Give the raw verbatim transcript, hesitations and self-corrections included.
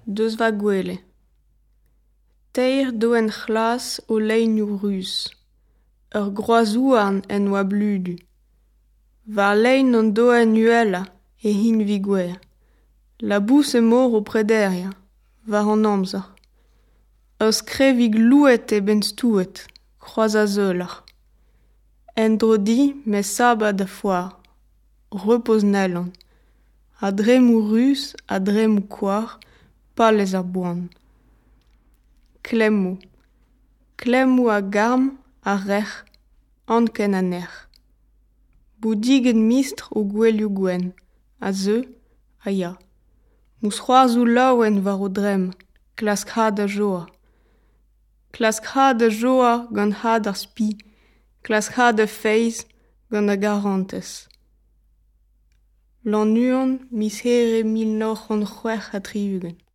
deus va gwele. Teir doen chlas o leignoù rus, ur groazouarn en oa bludu. Va lein an doen uela e hin vigouer. La bousse mor o prederia, va an amzer. Ur skrevig louet e ben stouet, kroaz a zeular. En drodi me saba da foar, repos nelon. A dremou rus, a dremou koar, palez ar boan. Klemmo. Klemmo a garm, a rech, anken a ner. Boudigen mistr o gwelioù gwen, a zeu, a ya. Mous c'hoarzou laouen war o drem, klask ha da joa. Klask ha da joa gant ha d'ar spi, klask ha da feiz gant a garantez. L'an uan mis here mil noc'h an c'hwec'h a triugen.